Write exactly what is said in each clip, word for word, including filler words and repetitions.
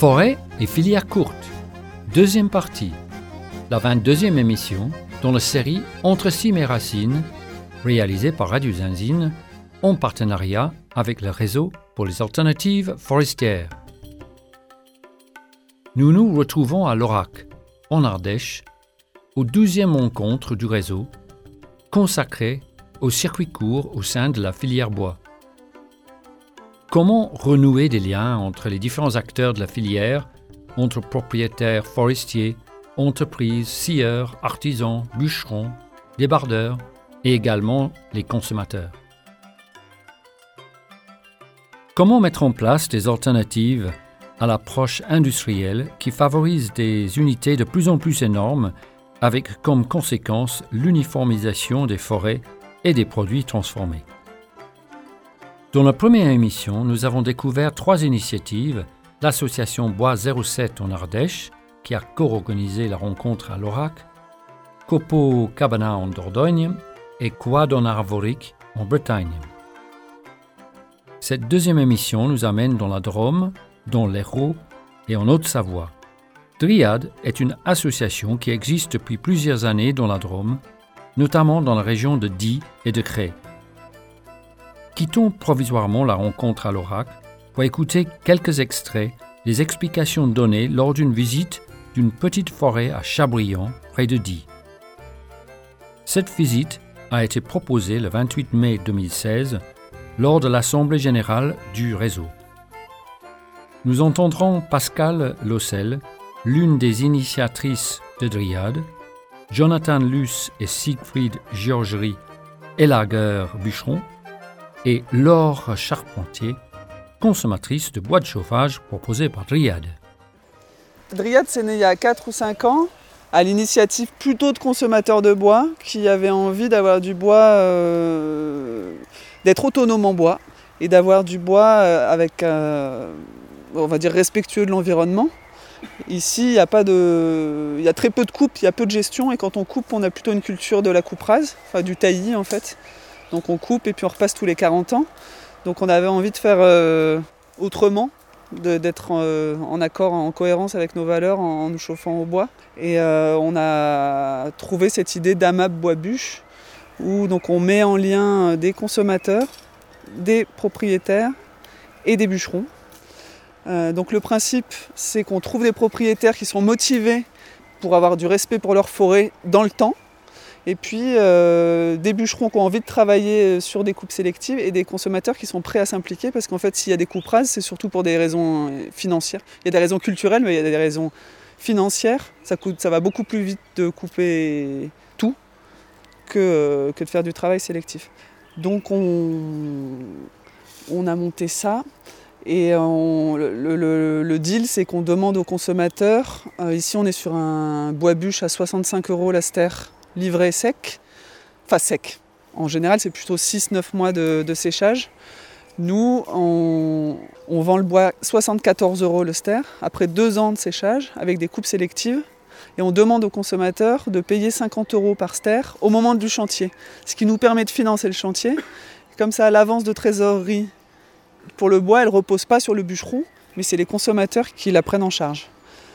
Forêt et filière courte. Deuxième partie. La vingt-deuxième émission dans la série Entre cimes et racines, réalisée par Radio Zinzine en partenariat avec le réseau pour les alternatives forestières. Nous nous retrouvons à Lorac, en Ardèche, au douzième rencontre du réseau, consacrée au circuit court au sein de la filière bois. Comment renouer des liens entre les différents acteurs de la filière, entre propriétaires forestiers, entreprises, scieurs, artisans, bûcherons, débardeurs et également les consommateurs. Comment mettre en place des alternatives à l'approche industrielle qui favorise des unités de plus en plus énormes avec comme conséquence l'uniformisation des forêts et des produits transformés. Dans la première émission, nous avons découvert trois initiatives, l'association Bois zéro sept en Ardèche, qui a co-organisé la rencontre à Lorac, Copo Cabana en Dordogne et Quad en Arvorique en Bretagne. Cette deuxième émission nous amène dans la Drôme, dans l'Hérault et en Haute-Savoie. Dryad est une association qui existe depuis plusieurs années dans la Drôme, notamment dans la région de Die et de Cré. Quittons provisoirement la rencontre à Lorac pour écouter quelques extraits des explications données lors d'une visite d'une petite forêt à Chabriant, près de Die. Cette visite a été proposée le vingt-huit mai deux mille seize lors de l'Assemblée générale du réseau. Nous entendrons Pascal Lossel, l'une des initiatrices de Dryad, Jonathan Luce et Siegfried Georgery, élagueurs bûcherons, et Laure Charpentier, consommatrice de bois de chauffage proposée par Dryad. Dryad, c'est né il y a quatre ou cinq ans, à l'initiative plutôt de consommateurs de bois qui avaient envie d'avoir du bois, euh, d'être autonome en bois et d'avoir du bois euh, avec, euh, on va dire, respectueux de l'environnement. Ici, il y a pas de, il y a très peu de coupe, il y a peu de gestion et quand on coupe, on a plutôt une culture de la coupe rase, enfin du taillis en fait. Donc on coupe et puis on repasse tous les quarante ans. Donc on avait envie de faire euh, autrement, de, d'être euh, en accord, en cohérence avec nos valeurs en, en nous chauffant au bois. Et euh, on a trouvé cette idée d'AMAP Bois Bûche, où donc on met en lien des consommateurs, des propriétaires et des bûcherons. Euh, donc le principe, c'est qu'on trouve des propriétaires qui sont motivés pour avoir du respect pour leur forêt dans le temps. Et puis euh, des bûcherons qui ont envie de travailler sur des coupes sélectives et des consommateurs qui sont prêts à s'impliquer parce qu'en fait s'il y a des coupes rases c'est surtout pour des raisons financières. Il y a des raisons culturelles mais il y a des raisons financières. Ça, coûte, ça va beaucoup plus vite de couper tout que, que de faire du travail sélectif. Donc on, on a monté ça et on, le, le, le deal c'est qu'on demande aux consommateurs, euh, ici on est sur un bois bûche à soixante-cinq euros la stère, livré sec, enfin sec. En général, c'est plutôt six à neuf mois de, de séchage. Nous, on, on vend le bois soixante-quatorze euros le stère, après deux ans de séchage, avec des coupes sélectives. Et on demande aux consommateurs de payer cinquante euros par stère au moment du chantier. Ce qui nous permet de financer le chantier. Comme ça, l'avance de trésorerie pour le bois, elle ne repose pas sur le bûcheron, mais c'est les consommateurs qui la prennent en charge.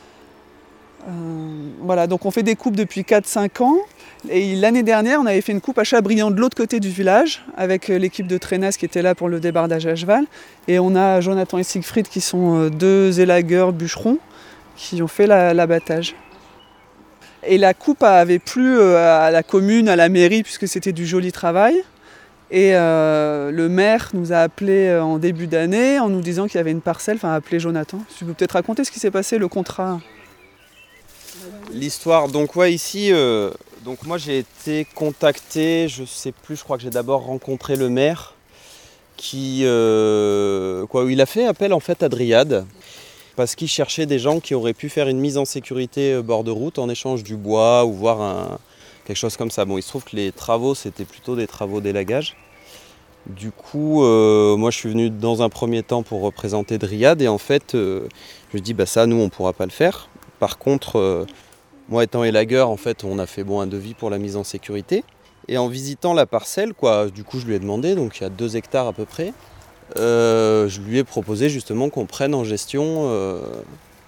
Euh, voilà, donc on fait des coupes depuis quatre à cinq ans. Et l'année dernière, on avait fait une coupe à Chabriant de l'autre côté du village avec l'équipe de Traînas qui était là pour le débardage à cheval. Et on a Jonathan et Siegfried qui sont deux élagueurs bûcherons qui ont fait la, l'abattage. Et la coupe avait plu à la commune, à la mairie, puisque c'était du joli travail. Et euh, le maire nous a appelés en début d'année en nous disant qu'il y avait une parcelle, enfin appelé Jonathan. Tu peux peut-être raconter ce qui s'est passé, le contrat ? L'histoire, donc ouais, ici, euh, donc moi j'ai été contacté, je sais plus, je crois que j'ai d'abord rencontré le maire, qui, euh, quoi, il a fait appel en fait à Dryad, parce qu'il cherchait des gens qui auraient pu faire une mise en sécurité bord de route en échange du bois ou voir un, quelque chose comme ça. Bon, il se trouve que les travaux, c'était plutôt des travaux d'élagage. Du coup, euh, moi je suis venu dans un premier temps pour représenter Dryad et en fait, euh, je me dis, bah ça, nous, on pourra pas le faire. Par contre, euh, moi étant élagueur, en fait, on a fait bon, un devis pour la mise en sécurité. Et en visitant la parcelle, quoi, du coup, je lui ai demandé, donc il y a deux hectares à peu près, euh, je lui ai proposé justement qu'on prenne en gestion euh,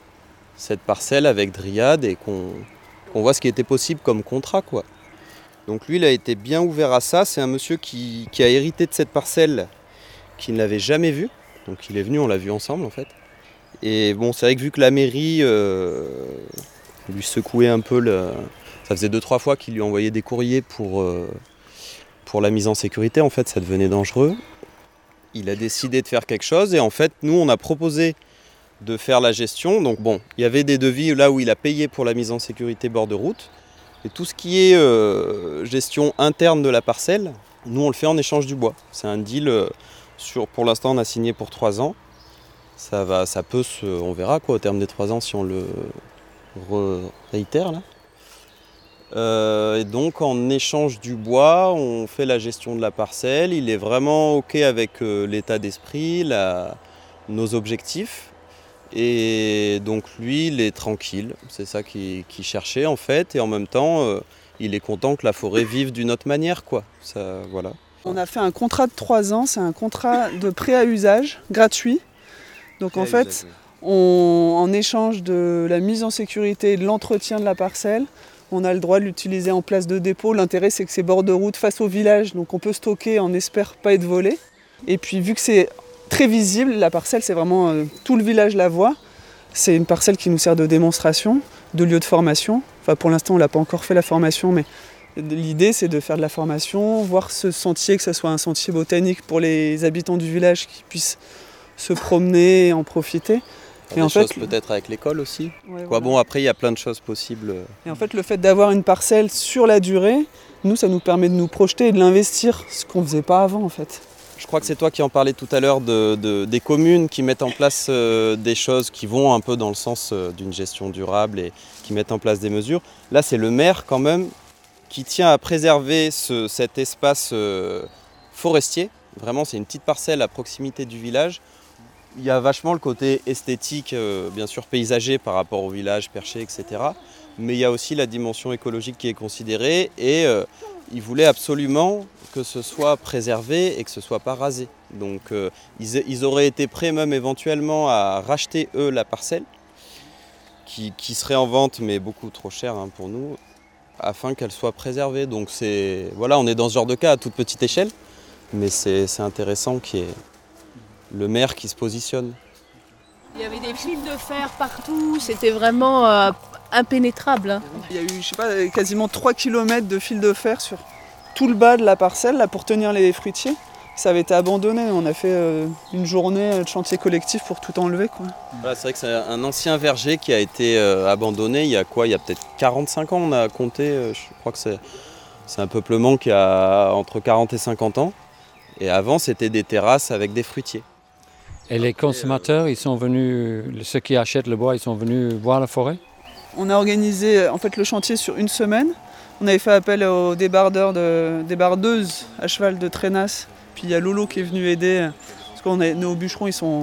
cette parcelle avec Dryad et qu'on, qu'on voit ce qui était possible comme contrat, quoi. Donc lui, il a été bien ouvert à ça. C'est un monsieur qui, qui a hérité de cette parcelle, qui ne l'avait jamais vue. Donc il est venu, on l'a vu ensemble en fait. Et bon, c'est vrai que vu que la mairie euh, lui secouait un peu, le... ça faisait deux trois fois qu'il lui envoyait des courriers pour, euh, pour la mise en sécurité, en fait ça devenait dangereux. Il a décidé de faire quelque chose et en fait nous on a proposé de faire la gestion. Donc bon, il y avait des devis là où il a payé pour la mise en sécurité bord de route. Et tout ce qui est euh, gestion interne de la parcelle, nous on le fait en échange du bois. C'est un deal, euh, sur, pour l'instant on a signé pour trois ans. Ça, va, ça peut se, on verra quoi au terme des trois ans si on le re- réitère là. Euh, et donc en échange du bois, on fait la gestion de la parcelle. Il est vraiment ok avec euh, l'état d'esprit, la, nos objectifs. Et donc lui, il est tranquille, c'est ça qu'il, qu'il cherchait en fait. Et en même temps, euh, il est content que la forêt vive d'une autre manière, quoi. Ça, voilà. On a fait un contrat de trois ans, c'est un contrat de prêt à usage gratuit. Donc en fait, on, en échange de la mise en sécurité et de l'entretien de la parcelle, on a le droit de l'utiliser en place de dépôt. L'intérêt, c'est que c'est bord de route face au village, donc on peut stocker, on espère pas être volé. Et puis vu que c'est très visible, la parcelle, c'est vraiment euh, tout le village la voit. C'est une parcelle qui nous sert de démonstration, de lieu de formation. Enfin, pour l'instant, on l'a pas encore fait la formation, mais l'idée, c'est de faire de la formation, voir ce sentier, que ce soit un sentier botanique pour les habitants du village qui puissent se promener et en profiter. Et en fait, peut-être avec l'école aussi. Ouais, Quoi, voilà. bon, après, il y a plein de choses possibles. Et en fait, le fait d'avoir une parcelle sur la durée, nous, ça nous permet de nous projeter et de l'investir, ce qu'on ne faisait pas avant, en fait. Je crois que c'est toi qui en parlais tout à l'heure de, de, des communes qui mettent en place euh, des choses qui vont un peu dans le sens euh, d'une gestion durable et qui mettent en place des mesures. Là, c'est le maire quand même qui tient à préserver ce, cet espace euh, forestier. Vraiment, c'est une petite parcelle à proximité du village. Il y a vachement le côté esthétique, euh, bien sûr paysager par rapport au village perché, et cetera. Mais il y a aussi la dimension écologique qui est considérée et euh, ils voulaient absolument que ce soit préservé et que ce ne soit pas rasé. Donc euh, ils, ils auraient été prêts même éventuellement à racheter eux la parcelle qui, qui serait en vente mais beaucoup trop chère hein, pour nous afin qu'elle soit préservée. Donc c'est, voilà, on est dans ce genre de cas à toute petite échelle mais c'est, c'est intéressant qu'il y ait le maire qui se positionne. Il y avait des fils de fer partout, c'était vraiment euh, impénétrable. Hein. Il y a eu, je sais pas, quasiment trois kilomètres de fil de fer sur tout le bas de la parcelle là, pour tenir les fruitiers. Ça avait été abandonné, on a fait euh, une journée de chantier collectif pour tout enlever, quoi. Voilà, c'est vrai que c'est un ancien verger qui a été euh, abandonné il y a quoi ? Il y a peut-être quarante-cinq ans, on a compté, euh, je crois que c'est, c'est un peuplement qui a entre quarante et cinquante ans. Et avant, c'était des terrasses avec des fruitiers. Et les consommateurs, ils sont venus, ceux qui achètent le bois, ils sont venus voir la forêt ? On a organisé en fait le chantier sur une semaine. On avait fait appel aux débardeurs, de, débardeuses à cheval de Trénas. Puis il y a Lolo qui est venu aider. Parce que nos bûcherons, ils sont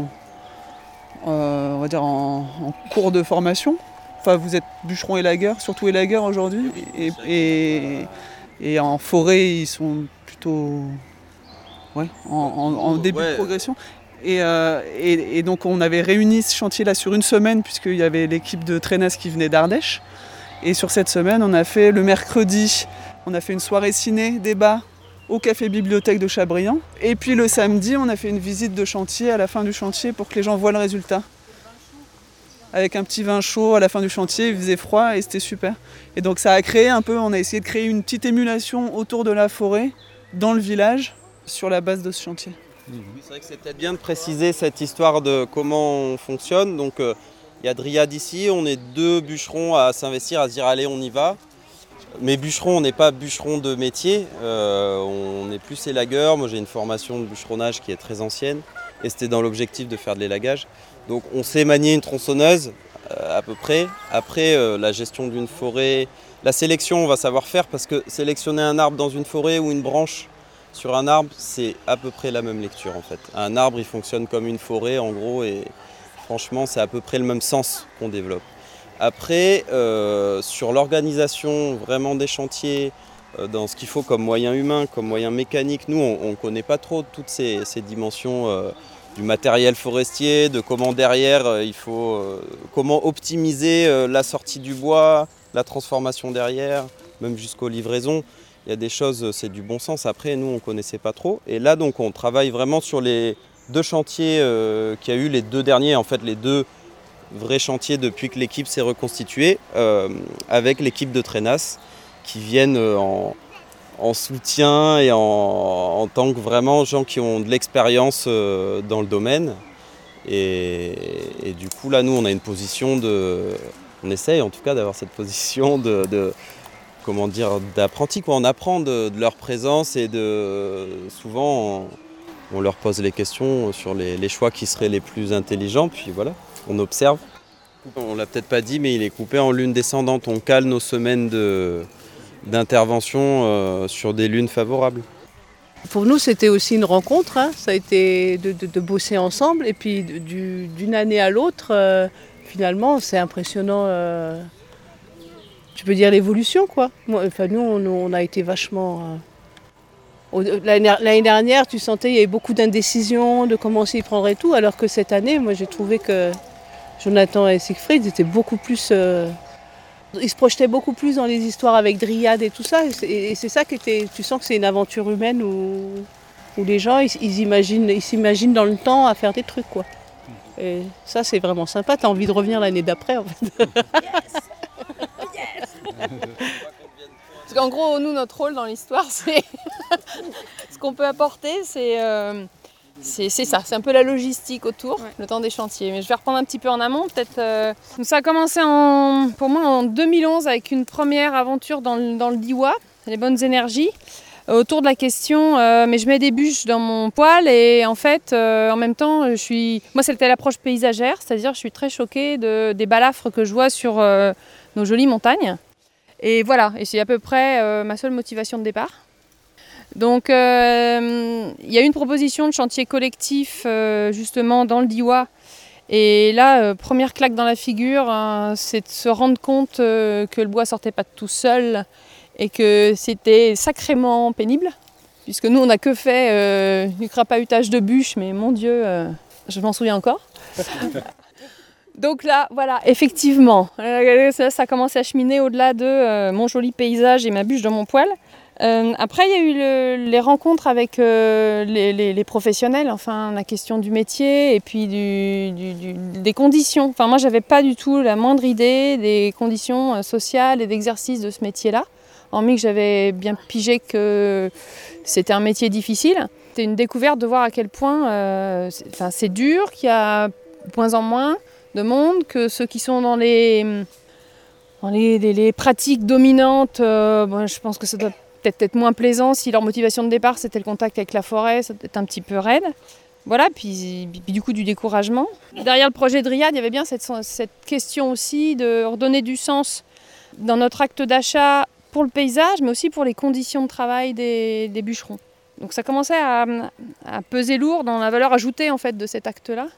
euh, on va dire en, en cours de formation. Enfin, vous êtes bûcherons élagueurs, surtout élagueurs aujourd'hui. Et, et, et en forêt, ils sont plutôt ouais, en, en, en début ouais. de progression. Et, euh, et, et donc on avait réuni ce chantier-là sur une semaine puisqu'il y avait l'équipe de Trénas qui venait d'Ardèche. Et sur cette semaine, on a fait le mercredi, on a fait une soirée ciné, débat au Café Bibliothèque de Chabriand. Et puis le samedi, on a fait une visite de chantier à la fin du chantier pour que les gens voient le résultat. Avec un petit vin chaud à la fin du chantier, il faisait froid et c'était super. Et donc ça a créé un peu, on a essayé de créer une petite émulation autour de la forêt, dans le village, sur la base de ce chantier. Oui, c'est vrai que c'est peut-être bien de préciser cette histoire de comment on fonctionne. Donc, euh, il y a Dryad ici, on est deux bûcherons à s'investir, à se dire allez on y va. Mais bûcherons, on n'est pas bûcherons de métier, euh, on est plus élagueurs. Moi j'ai une formation de bûcheronnage qui est très ancienne et c'était dans l'objectif de faire de l'élagage. Donc on sait manier une tronçonneuse euh, à peu près. Après euh, la gestion d'une forêt, la sélection on va savoir faire parce que sélectionner un arbre dans une forêt ou une branche sur un arbre, c'est à peu près la même lecture en fait. Un arbre, il fonctionne comme une forêt en gros et franchement, c'est à peu près le même sens qu'on développe. Après, euh, sur l'organisation vraiment des chantiers, euh, dans ce qu'il faut comme moyen humain, comme moyen mécanique, nous, on ne connaît pas trop toutes ces, ces dimensions euh, du matériel forestier, de comment derrière euh, il faut euh, comment optimiser euh, la sortie du bois, la transformation derrière, même jusqu'aux livraisons. Il y a des choses, c'est du bon sens. Après, nous, on ne connaissait pas trop. Et là, donc, on travaille vraiment sur les deux chantiers euh, qu'il y a eu, les deux derniers, en fait, les deux vrais chantiers depuis que l'équipe s'est reconstituée, euh, avec l'équipe de Trenas, qui viennent euh, en, en soutien et en, en tant que vraiment gens qui ont de l'expérience euh, dans le domaine. Et, et du coup, là, nous, on a une position de... On essaye, en tout cas, d'avoir cette position de... de comment dire, d'apprenti, quoi. On apprend de, de leur présence et de... Souvent, on, on leur pose les questions sur les, les choix qui seraient les plus intelligents, puis voilà, on observe. On ne l'a peut-être pas dit, mais il est coupé en lune descendante. On cale nos semaines de... d'intervention euh, sur des lunes favorables. Pour nous, c'était aussi une rencontre, hein. Ça a été de, de, de bosser ensemble. Et puis du, d'une année à l'autre, euh, finalement, c'est impressionnant. Euh, tu peux dire l'évolution, quoi. Moi, enfin, nous, on, on a été vachement... Euh, l'année, l'année dernière, tu sentais qu'il y avait beaucoup d'indécision, de comment on s'y prendrait tout. Alors que cette année, moi, j'ai trouvé que Jonathan et Siegfried étaient beaucoup plus... Euh, Ils se projetaient beaucoup plus dans les histoires avec Dryad et tout ça. Et c'est, et c'est ça qui était. Tu sens que c'est une aventure humaine où, où les gens ils, ils, imaginent, ils s'imaginent dans le temps à faire des trucs, quoi. Et ça, c'est vraiment sympa. T'as envie de revenir l'année d'après, en fait. Yes. Yes. Parce qu'en gros, nous, notre rôle dans l'histoire, c'est ce qu'on peut apporter, c'est. Euh... C'est, c'est ça, c'est un peu la logistique autour, ouais. Le temps des chantiers. Mais je vais reprendre un petit peu en amont, peut-être. Euh... Donc ça a commencé en, pour moi en deux mille onze avec une première aventure dans le, dans le Diois, les bonnes énergies, euh, autour de la question euh, mais je mets des bûches dans mon poêle et en fait, euh, en même temps, je suis... Moi, c'était l'approche paysagère, c'est-à-dire je suis très choquée de, des balafres que je vois sur euh, nos jolies montagnes. Et voilà, et c'est à peu près euh, ma seule motivation de départ. Donc, euh, il y a eu une proposition de chantier collectif euh, justement dans le Diois. Et là, euh, première claque dans la figure, hein, c'est de se rendre compte euh, que le bois sortait pas de tout seul et que c'était sacrément pénible. Puisque nous, on n'a que fait euh, du crapahutage de bûches, mais mon Dieu, euh, je m'en souviens encore. Donc là, voilà, effectivement, euh, ça, ça a commencé à cheminer au-delà de euh, mon joli paysage et ma bûche dans mon poêle. Euh, après, il y a eu le, les rencontres avec euh, les, les, les professionnels, enfin la question du métier et puis du, du, du, des conditions. Enfin, moi, j'avais pas du tout la moindre idée des conditions sociales et d'exercice de ce métier-là, hormis que j'avais bien pigé que c'était un métier difficile. C'était une découverte de voir à quel point euh, c'est, enfin, c'est dur, qu'il y a de moins en moins de monde, que ceux qui sont dans les, dans les, les, les pratiques dominantes, euh, bon, je pense que ça doit peut-être être moins plaisant si leur motivation de départ c'était le contact avec la forêt, ça doit être un petit peu raide. Voilà, puis, puis du coup du découragement. Derrière le projet Dryad, il y avait bien cette, cette question aussi de redonner du sens dans notre acte d'achat pour le paysage, mais aussi pour les conditions de travail des, des bûcherons. Donc ça commençait à, à peser lourd dans la valeur ajoutée en fait de cet acte-là.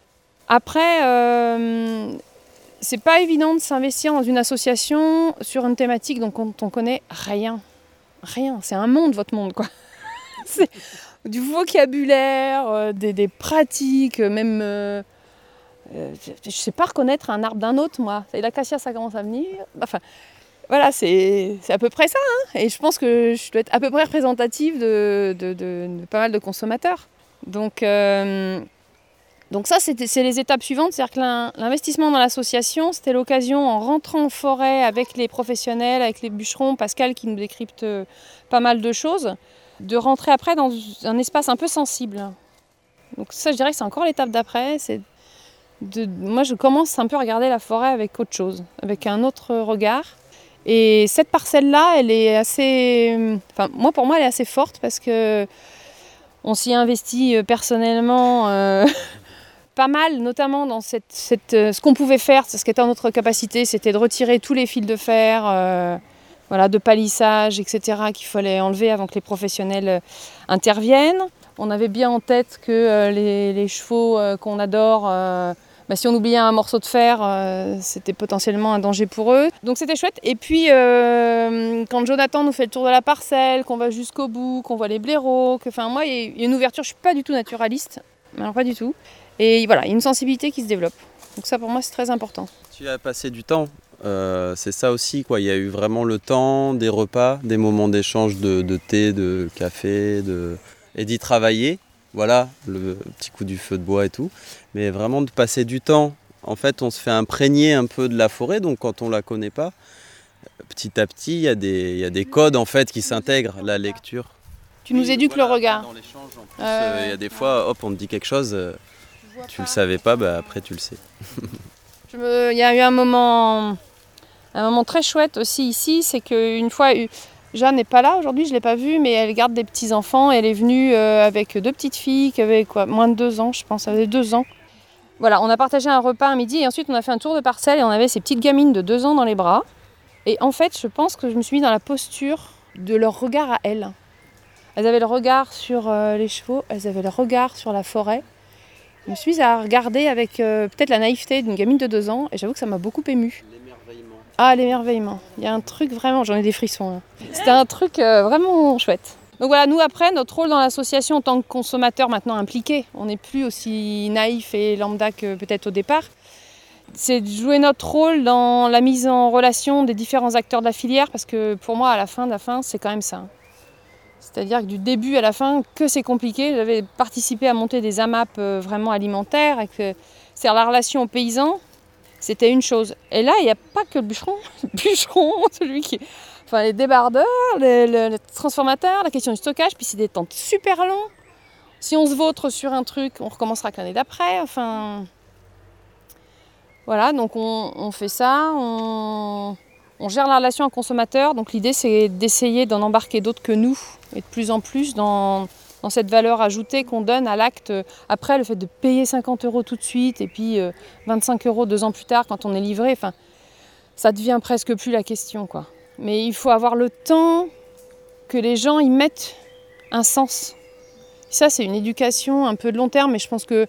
Après, euh, c'est pas évident de s'investir dans une association sur une thématique dont on connaît rien. Rien, c'est un monde, votre monde, quoi. C'est du vocabulaire, euh, des, des pratiques, même... Euh, euh, je sais pas reconnaître un arbre d'un autre, moi. Et l'acacia, ça commence à venir. Enfin, voilà, c'est, c'est à peu près ça. Hein. Et je pense que je dois être à peu près représentative de, de, de, de pas mal de consommateurs. Donc, euh, donc ça, c'était, c'est les étapes suivantes. C'est-à-dire que l'in, l'investissement dans l'association, c'était l'occasion, en rentrant en forêt avec les professionnels, avec les bûcherons, Pascal qui nous décrypte pas mal de choses, de rentrer après dans un espace un peu sensible. Donc ça, je dirais que c'est encore l'étape d'après. C'est de, moi, je commence un peu à regarder la forêt avec autre chose, avec un autre regard. Et cette parcelle-là, elle est assez... Enfin, moi, pour moi, elle est assez forte parce que on s'y investit personnellement euh, pas mal, notamment dans cette, cette, ce qu'on pouvait faire, ce qui était en notre capacité, c'était de retirer tous les fils de fer, euh, voilà, de palissage, et cetera, qu'il fallait enlever avant que les professionnels interviennent. On avait bien en tête que euh, les, les chevaux euh, qu'on adore, euh, bah, si on oubliait un morceau de fer, euh, c'était potentiellement un danger pour eux. Donc c'était chouette. Et puis euh, quand Jonathan nous fait le tour de la parcelle, qu'on va jusqu'au bout, qu'on voit les blaireaux, que, enfin, moi il y a une ouverture, je ne suis pas du tout naturaliste. alors pas du tout. Et voilà, il y a une sensibilité qui se développe. Donc ça pour moi c'est très important. Tu as passé du temps, euh, c'est ça aussi, quoi. Il y a eu vraiment le temps, des repas, des moments d'échange de, de thé, de café, de... et d'y travailler. Voilà, le petit coup du feu de bois et tout. Mais vraiment de passer du temps. En fait, on se fait imprégner un peu de la forêt, donc quand on ne la connaît pas, petit à petit, il y a des, il y a des codes en fait qui s'intègrent, la lecture. Tu nous éduques voilà, le regard. Dans l'échange, en plus, euh... il y a des fois, hop, on te dit quelque chose, euh, tu ne le savais pas, bah, après tu le sais. Je me... Il y a eu un moment, un moment très chouette aussi ici, c'est qu'une fois, Jeanne n'est pas là aujourd'hui, je ne l'ai pas vue, mais elle garde des petits-enfants. Elle est venue euh, avec deux petites filles qui avaient quoi, moins de deux ans, je pense, elles avaient deux ans. Voilà, on a partagé un repas à midi et ensuite on a fait un tour de parcelle et on avait ces petites gamines de deux ans dans les bras. Et en fait, je pense que je me suis mise dans la posture de leur regard à elles. Elles avaient le regard sur euh, les chevaux, elles avaient le regard sur la forêt. Je me suis mise à regarder avec euh, peut-être la naïveté d'une gamine de deux ans et j'avoue que ça m'a beaucoup émue. L'émerveillement. Ah, l'émerveillement. Il y a un truc vraiment, j'en ai des frissons. Là. C'était un truc euh, vraiment chouette. Donc voilà, nous après, notre rôle dans l'association en tant que consommateur maintenant impliqué, on n'est plus aussi naïf et lambda que peut-être au départ, c'est de jouer notre rôle dans la mise en relation des différents acteurs de la filière parce que pour moi, à la fin de la fin, c'est quand même ça. C'est-à-dire que du début à la fin, que c'est compliqué. J'avais participé à monter des A M A P vraiment alimentaires, c'est-à-dire la relation aux paysans, c'était une chose. Et là, il n'y a pas que le bûcheron, le bûcheron, celui qui... Enfin, les débardeurs, les, les, les transformateurs, la question du stockage, puis c'est des temps super longs. Si on se vautre sur un truc, on recommencera que l'année d'après. Enfin, voilà, donc on, on fait ça, on, on gère la relation au consommateur. Donc l'idée, c'est d'essayer d'en embarquer d'autres que nous, et de plus en plus dans, dans cette valeur ajoutée qu'on donne à l'acte. Après, le fait de payer cinquante euros tout de suite, et puis euh, vingt-cinq euros deux ans plus tard quand on est livré, enfin, ça devient presque plus la question, quoi. Mais il faut avoir le temps que les gens y mettent un sens. Ça, c'est une éducation un peu de long terme, mais je pense que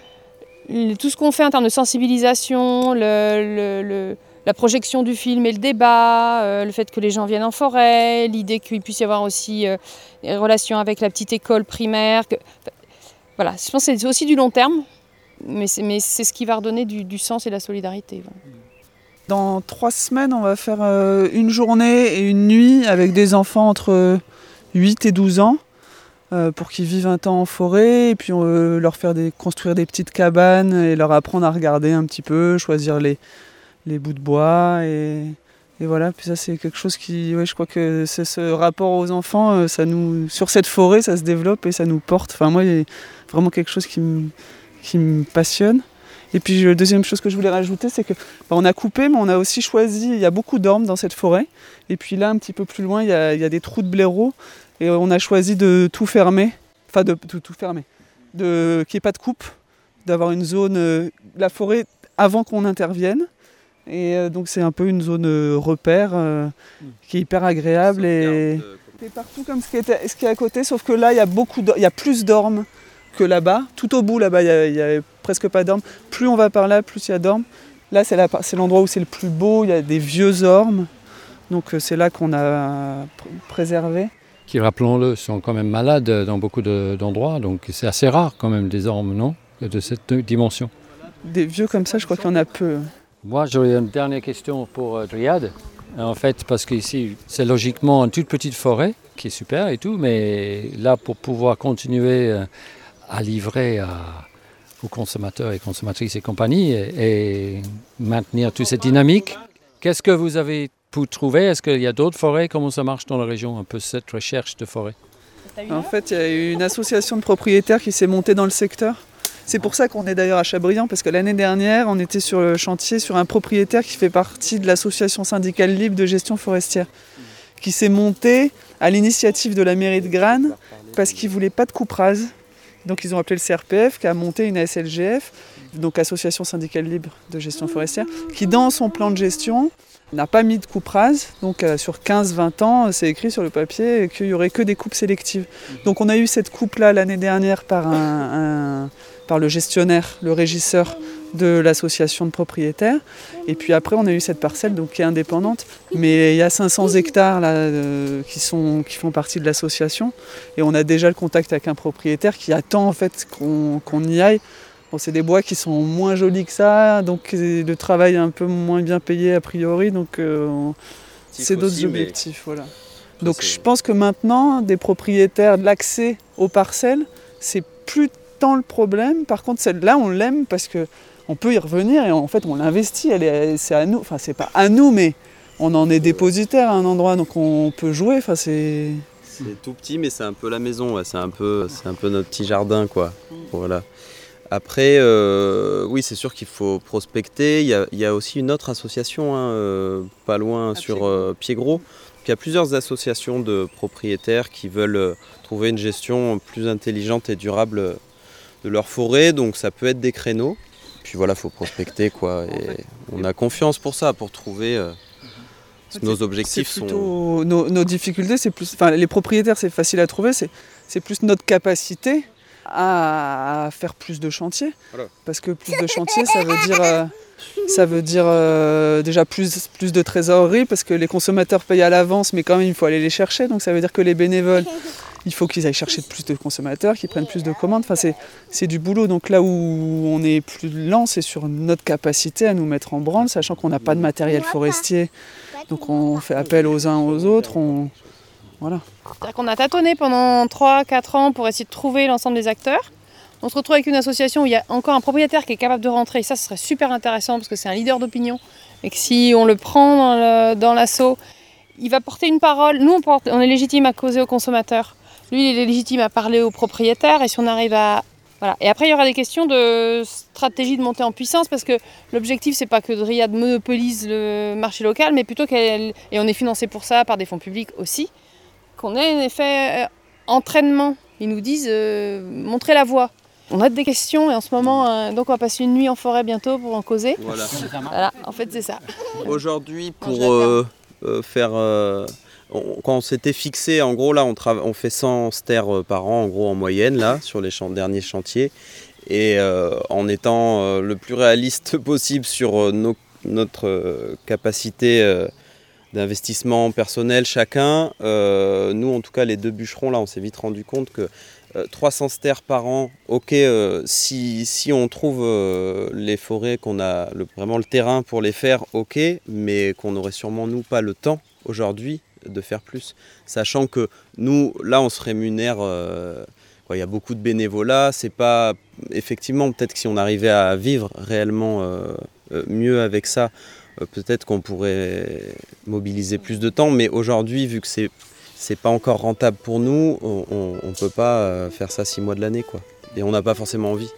tout ce qu'on fait en termes de sensibilisation, le, le, le, la projection du film et le débat, euh, le fait que les gens viennent en forêt, l'idée qu'il puisse y avoir aussi euh, des relations avec la petite école primaire. Que, voilà, je pense que c'est aussi du long terme, mais c'est, mais c'est ce qui va redonner du, du sens et de la solidarité. Voilà. Dans trois semaines, on va faire euh, une journée et une nuit avec des enfants entre huit et douze ans euh, pour qu'ils vivent un temps en forêt et puis on veut leur faire des, construire des petites cabanes et leur apprendre à regarder un petit peu, choisir les, les bouts de bois et, et voilà. Puis ça, c'est quelque chose qui, ouais, je crois que c'est ce rapport aux enfants, euh, ça nous, sur cette forêt, ça se développe et ça nous porte. Enfin, moi, il y a vraiment quelque chose qui me, qui me passionne. Et puis la deuxième chose que je voulais rajouter, c'est que bah, on a coupé, mais on a aussi choisi, il y a beaucoup d'ormes dans cette forêt. Et puis là, un petit peu plus loin, il y a, il y a des trous de blaireaux. Et on a choisi de tout fermer, enfin de, de tout fermer, de, qu'il n'y ait pas de coupe, d'avoir une zone, euh, la forêt avant qu'on intervienne. Et euh, donc c'est un peu une zone euh, repère euh, qui est hyper agréable. Et c'est partout comme ce qui, est, ce qui est à côté, sauf que là, il y a, beaucoup il y a plus d'ormes que là-bas. Tout au bout, là-bas, il n'y a, a presque pas d'ormes. Plus on va par là, plus il y a d'ormes. Là, c'est, la, c'est l'endroit où c'est le plus beau. Il y a des vieux ormes. Donc c'est là qu'on a pr- préservé. Qui, rappelons-le, sont quand même malades dans beaucoup de, d'endroits. Donc c'est assez rare quand même des ormes, non ? De cette dimension. Des vieux comme ça, je crois qu'il y en a peu. Moi, j'aurais une dernière question pour euh, Dryad. En fait, parce qu'ici, c'est logiquement une toute petite forêt qui est super et tout. Mais là, pour pouvoir continuer euh, à livrer à... aux consommateurs et consommatrices et compagnie et, et maintenir toute cette dynamique. Qu'est-ce que vous avez pu trouver ? Est-ce qu'il y a d'autres forêts ? Comment ça marche dans la région, un peu cette recherche de forêt ? En fait, il y a eu une association de propriétaires qui s'est montée dans le secteur. C'est pour ça qu'on est d'ailleurs à Chabriand, parce que l'année dernière, on était sur le chantier sur un propriétaire qui fait partie de l'association syndicale libre de gestion forestière, qui s'est monté à l'initiative de la mairie de Grane, parce qu'il ne voulait pas de coupe rase. Donc ils ont appelé le C R P F qui a monté une A S L G F, donc Association syndicale libre de gestion forestière, qui dans son plan de gestion n'a pas mis de coupe rase. Donc euh, sur quinze vingt ans, c'est écrit sur le papier qu'il n'y aurait que des coupes sélectives. Donc on a eu cette coupe-là l'année dernière par, un, un, par le gestionnaire, le régisseur de l'association de propriétaires. Et puis après, on a eu cette parcelle donc, qui est indépendante. Mais il y a cinq cents hectares là, euh, qui, sont, qui font partie de l'association. Et on a déjà le contact avec un propriétaire qui attend en fait, qu'on, qu'on y aille. Bon, c'est des bois qui sont moins jolis que ça, donc le travail est un peu moins bien payé a priori. Donc euh, on, c'est d'autres aussi, objectifs. Voilà. Donc c'est... je pense que maintenant, des propriétaires de l'accès aux parcelles, c'est plus tant le problème. Par contre, celle-là, on l'aime parce qu'on peut y revenir et en fait, on l'investit. Elle est, c'est à nous. Enfin, c'est pas à nous, mais on en est dépositaire à un endroit, donc on peut jouer. Enfin, c'est... c'est tout petit, mais c'est un peu la maison. Ouais. C'est un peu, c'est un peu notre petit jardin, quoi. Voilà. Après, euh, oui, c'est sûr qu'il faut prospecter. Il y a, il y a aussi une autre association, hein, euh, pas loin, à sur euh, Pied-Gros. Il y a plusieurs associations de propriétaires qui veulent euh, trouver une gestion plus intelligente et durable de leur forêt. Donc ça peut être des créneaux. Puis voilà, il faut prospecter, quoi. Et on a confiance pour ça, pour trouver... Euh, nos objectifs c'est plutôt, sont... Nos, nos difficultés, c'est plus... Enfin, les propriétaires, c'est facile à trouver. C'est, c'est plus notre capacité à faire plus de chantiers. Voilà. Parce que plus de chantiers, ça veut dire... Euh, Ça veut dire euh, déjà plus, plus de trésorerie parce que les consommateurs payent à l'avance, mais quand même il faut aller les chercher. Donc ça veut dire que les bénévoles, il faut qu'ils aillent chercher plus de consommateurs, qu'ils prennent plus de commandes. Enfin, c'est, c'est du boulot. Donc là où on est plus lent, c'est sur notre capacité à nous mettre en branle, sachant qu'on n'a pas de matériel forestier. Donc on fait appel aux uns aux autres. On... Voilà. C'est-à-dire qu'on a tâtonné pendant trois à quatre ans pour essayer de trouver l'ensemble des acteurs. On se retrouve avec une association où il y a encore un propriétaire qui est capable de rentrer. Et ça, ce serait super intéressant parce que c'est un leader d'opinion. Et que si on le prend dans, le, dans l'assaut, il va porter une parole. Nous, on, porte, on est légitime à causer aux consommateurs. Lui, il est légitime à parler aux propriétaires. Et si on arrive à... Voilà. Et après, il y aura des questions de stratégie de montée en puissance parce que l'objectif, c'est pas que Dryad monopolise le marché local, mais plutôt qu'elle... Et on est financé pour ça par des fonds publics aussi. Qu'on ait un effet euh, entraînement. Ils nous disent euh, montrer la voie. On a des questions et en ce moment, euh, donc on va passer une nuit en forêt bientôt pour en causer. Voilà, voilà en fait c'est ça. Aujourd'hui, pour euh, euh, faire... Euh, on, quand on s'était fixé, en gros là on, trava- on fait cent stères par an en gros en moyenne là, sur les champs, derniers chantiers. Et euh, en étant euh, le plus réaliste possible sur euh, nos, notre euh, capacité euh, d'investissement personnel chacun, euh, nous en tout cas les deux bûcherons là on s'est vite rendu compte que Euh, trois cents stères par an, ok, euh, si, si on trouve euh, les forêts, qu'on a le, vraiment le terrain pour les faire, ok, mais qu'on n'aurait sûrement nous pas le temps aujourd'hui de faire plus. Sachant que nous, là, on se rémunère, euh, quoi, y a beaucoup de bénévolat, c'est pas, effectivement, peut-être que si on arrivait à vivre réellement euh, euh, mieux avec ça, euh, peut-être qu'on pourrait mobiliser plus de temps, mais aujourd'hui, vu que c'est c'est pas encore rentable pour nous, on ne peut pas faire ça six mois de l'année, quoi. Et on n'a pas forcément envie.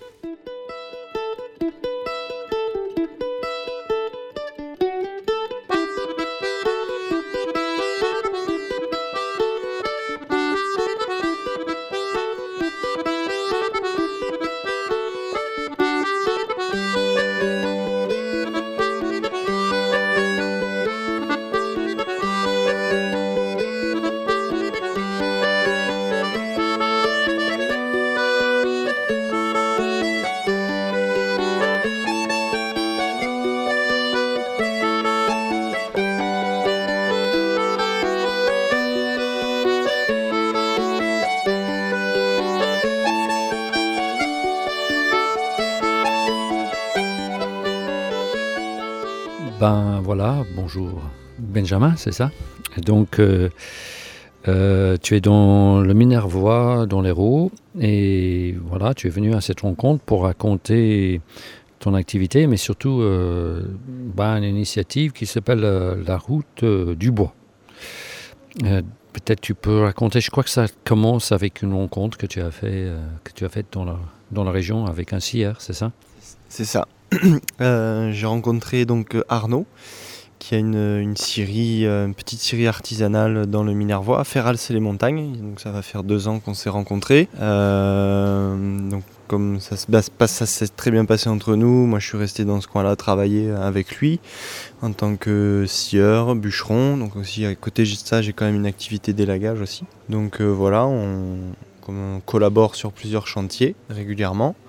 Ben voilà, bonjour Benjamin, c'est ça. Donc euh, euh, tu es dans le Minervois, dans l'Hérault, et voilà, tu es venu à cette rencontre pour raconter ton activité, mais surtout euh, ben, une initiative qui s'appelle euh, la route euh, du bois. Euh, peut-être tu peux raconter, je crois que ça commence avec une rencontre que tu as fait, euh, que tu as faite dans la, dans la région avec un scieur, c'est ça ? C'est ça. Euh, j'ai rencontré donc Arnaud qui a une, une scierie, une petite scierie artisanale dans le Minervois, à Ferrals-les-Montagnes. Donc ça va faire deux ans qu'on s'est rencontrés. Euh, donc comme ça se passe, ça s'est très bien passé entre nous. Moi je suis resté dans ce coin-là travailler avec lui en tant que scieur, bûcheron. Donc aussi à côté de ça j'ai quand même une activité d'élagage aussi. Donc euh, voilà, on, on collabore sur plusieurs chantiers régulièrement.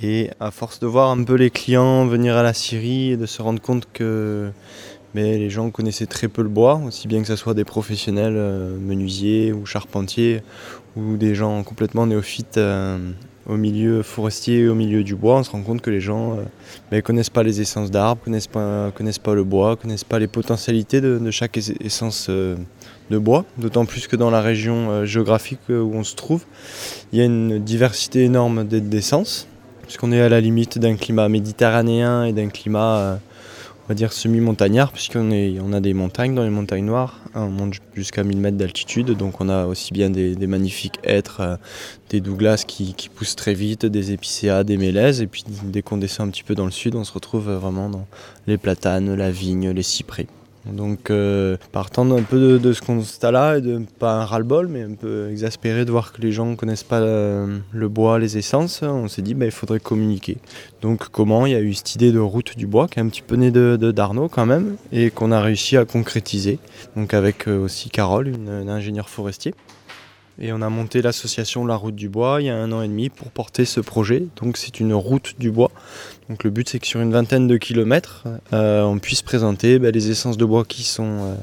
Et à force de voir un peu les clients venir à la scierie et de se rendre compte que mais les gens connaissaient très peu le bois, aussi bien que ce soit des professionnels euh, menuisiers ou charpentiers ou des gens complètement néophytes euh, au milieu forestier et au milieu du bois. On se rend compte que les gens ne euh, connaissent pas les essences d'arbres, connaissent pas, connaissent pas le bois, connaissent pas les potentialités de, de chaque essence euh, de bois, d'autant plus que dans la région euh, géographique où on se trouve, il y a une diversité énorme d'essences, puisqu'on est à la limite d'un climat méditerranéen et d'un climat euh, on va dire semi-montagnard, puisqu'on est, on a des montagnes dans les montagnes noires, on monte jusqu'à mille mètres d'altitude, donc on a aussi bien des, des magnifiques hêtres, euh, des douglas qui, qui poussent très vite, des épicéas, des mélèzes, et puis dès qu'on descend un petit peu dans le sud, on se retrouve vraiment dans les platanes, la vigne, les cyprès. Donc euh, partant un peu de, de ce constat-là, et de pas un ras-le-bol, mais un peu exaspéré de voir que les gens ne connaissent pas le, le bois, les essences, on s'est dit bah, il faudrait communiquer. Donc comment? Il y a eu cette idée de route du bois qui est un petit peu née de, de d'Arnaud quand même, et qu'on a réussi à concrétiser, donc avec euh, aussi Carole, une, une ingénieure forestier. Et on a monté l'association La Route du Bois il y a un an et demi pour porter ce projet. Donc c'est une route du bois. Donc le but c'est que sur une vingtaine de kilomètres, euh, on puisse présenter bah, les essences de bois qui sont euh,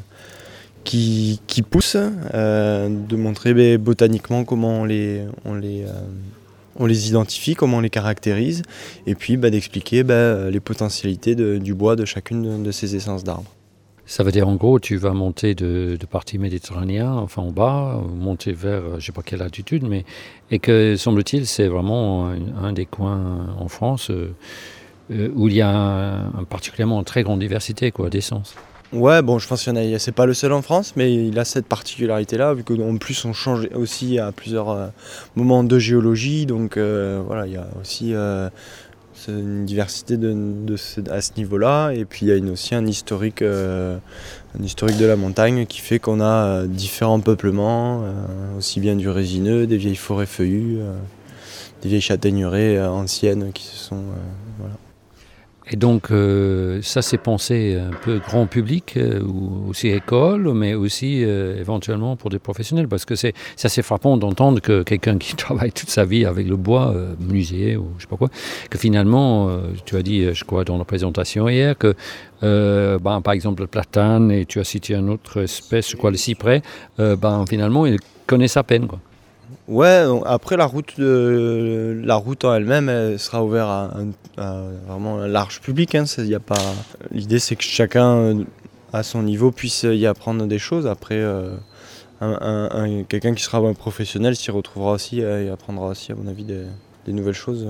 qui, qui poussent, euh, de montrer bah, botaniquement comment on les on les euh, on les identifie, comment on les caractérise, et puis bah, d'expliquer bah, les potentialités de, du bois de chacune de, de ces essences d'arbres. Ça veut dire en gros, tu vas monter de, de partie méditerranéenne, enfin en bas, monter vers je ne sais pas quelle altitude, mais et que semble-t-il, c'est vraiment un, un des coins en France euh, où il y a un, un particulièrement une très grande diversité quoi, d'essences. Ouais, bon, je pense qu'il y en a, c'est pas le seul en France, mais il a cette particularité-là, vu qu'en plus on change aussi à plusieurs euh, moments de géologie, donc euh, voilà, il y a aussi euh, une diversité de, de, de, à ce niveau-là, et puis il y a une, aussi un historique, euh, un historique de la montagne qui fait qu'on a euh, différents peuplements, euh, aussi bien du résineux, des vieilles forêts feuillues, euh, des vieilles châtaigneraies euh, anciennes qui se sont... Euh, voilà. Et donc, euh, ça c'est pensé un peu grand public, euh, ou aussi école, mais aussi euh, éventuellement pour des professionnels, parce que c'est, c'est assez frappant d'entendre que quelqu'un qui travaille toute sa vie avec le bois, euh, menuisier ou je sais pas quoi, que finalement, euh, tu as dit, je crois, dans la présentation hier, que euh, ben, par exemple le platane, et tu as cité une autre espèce, je crois le cyprès, euh, ben, finalement, ils connaissent à peine, quoi. Ouais, après la route, de, la route en elle-même, elle sera ouverte à, à, à vraiment un large public. Hein, y a pas... L'idée, c'est que chacun, à son niveau, puisse y apprendre des choses. Après, euh, un, un, un, quelqu'un qui sera un professionnel s'y retrouvera aussi et apprendra aussi, à mon avis, des, des nouvelles choses.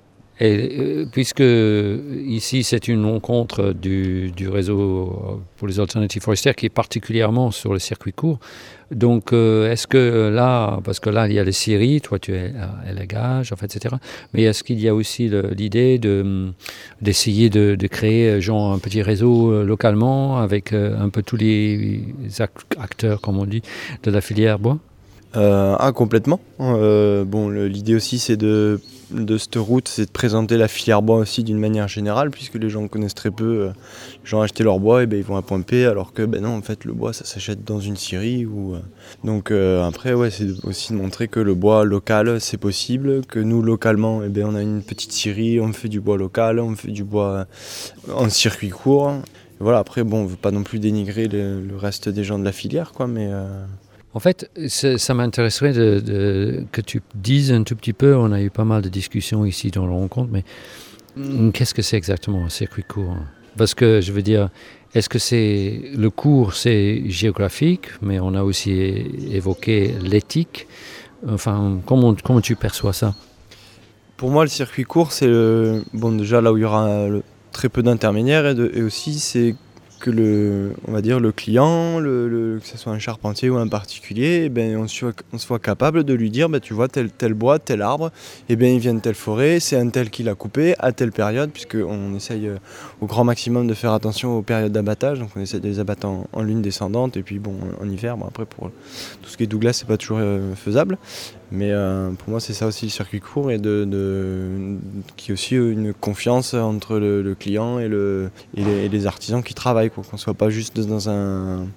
Et euh, puisque ici c'est une rencontre du, du réseau pour les alternatives forestières qui est particulièrement sur le circuit court, donc euh, est-ce que là, parce que là il y a les scieries, toi tu es à Élagage, en fait, et cetera. Mais est-ce qu'il y a aussi le, l'idée de, d'essayer de, de créer genre un petit réseau localement avec euh, un peu tous les acteurs, comme on dit, de la filière bois? Euh, ah, complètement. Euh, bon, le, l'idée aussi, c'est de, de cette route, c'est de présenter la filière bois aussi d'une manière générale, puisque les gens connaissent très peu. Euh, les gens achètent leur bois et ben ils vont à Point P, alors que ben non, en fait, le bois, ça s'achète dans une scierie. Ou, euh, donc euh, après, ouais, c'est aussi de montrer que le bois local, c'est possible, que nous, localement, eh ben, on a une petite scierie, on fait du bois local, on fait du bois en circuit court. Et voilà, après, bon, on ne veut pas non plus dénigrer le, le reste des gens de la filière, quoi, mais... Euh, En fait, ça m'intéresserait de, de, que tu dises un tout petit peu, on a eu pas mal de discussions ici dans la rencontre, mais mm. qu'est-ce que c'est exactement un circuit court? Parce que je veux dire, est-ce que c'est le court, c'est géographique, mais on a aussi évoqué l'éthique. Enfin, comment, comment tu perçois ça? Pour moi, le circuit court, c'est le, bon, déjà là où il y aura le, très peu d'intermédiaires, et, de, et aussi c'est que le, on va dire, le client, le, le, que ce soit un charpentier ou un particulier, eh ben, on, soit, on soit capable de lui dire, ben, tu vois, tel, tel bois, tel arbre, eh ben, il vient de telle forêt, c'est un tel qui l'a coupé à telle période, puisqu'on essaye euh, au grand maximum de faire attention aux périodes d'abattage, donc on essaie de les abattre en, en lune descendante, et puis bon, en hiver, bon, après pour tout ce qui est Douglas, c'est pas toujours euh, faisable, mais euh, pour moi c'est ça aussi le circuit court, et de, de, qui est aussi une confiance entre le, le client et, le, et, les, et les artisans qui travaillent, quoi, qu'on soit pas juste dans un,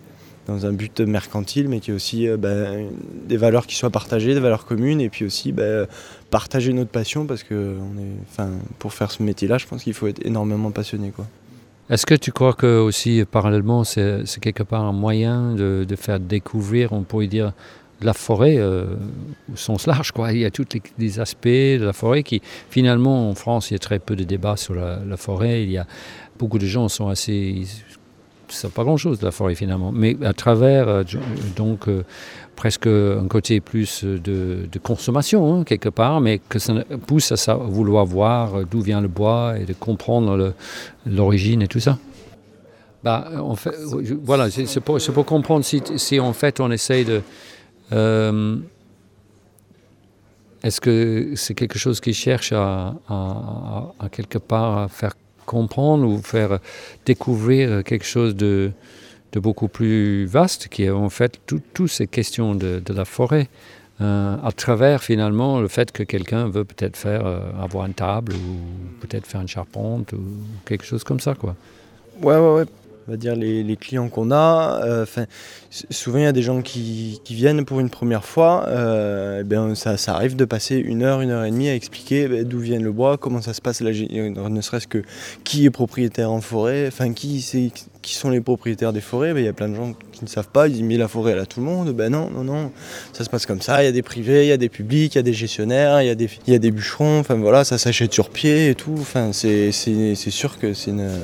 dans un but mercantile, mais qui est aussi euh, ben, des valeurs qui soient partagées, des valeurs communes, et puis aussi ben, partager notre passion, parce que on est, enfin, pour faire ce métier-là, je pense qu'il faut être énormément passionné, quoi. Est-ce que tu crois que aussi parallèlement c'est, c'est quelque part un moyen de, de faire découvrir, on pourrait dire, la forêt euh, au sens large, quoi. Il y a tous les, les aspects de la forêt qui, finalement, en France, il y a très peu de débats sur la, la forêt. Il y a beaucoup de gens sont assez, ils ne savent pas grand-chose de la forêt finalement. Mais à travers euh, donc euh, presque un côté plus de, de consommation hein, quelque part, mais que ça pousse à, ça, à vouloir voir d'où vient le bois et de comprendre le, l'origine et tout ça. Bah, en fait, voilà, c'est, c'est, pour, c'est pour comprendre si, si en fait on essaye de Euh, est-ce que c'est quelque chose qui cherche à, à, à quelque part à faire comprendre ou faire découvrir quelque chose de, de beaucoup plus vaste, qui est en fait toutes ces questions de, de la forêt, euh, à travers finalement le fait que quelqu'un veut peut-être faire euh, avoir une table ou peut-être faire une charpente ou quelque chose comme ça, quoi. Ouais, ouais, ouais. On va dire les, les clients qu'on a, euh, souvent il y a des gens qui, qui viennent pour une première fois, euh, ben ça, ça arrive de passer une heure, une heure et demie à expliquer ben, d'où vient le bois, comment ça se passe, la, ne serait-ce que qui est propriétaire en forêt, enfin qui, c'est, qui sont les propriétaires des forêts, ben, il y a plein de gens qui ne savent pas, ils disent mais la forêt elle a tout le monde, ben non, non, non, ça se passe comme ça, il y a des privés, il y a des publics, il y a des gestionnaires, il y a des, il y a des bûcherons, enfin voilà, ça s'achète sur pied et tout, enfin c'est, c'est, c'est sûr que c'est une...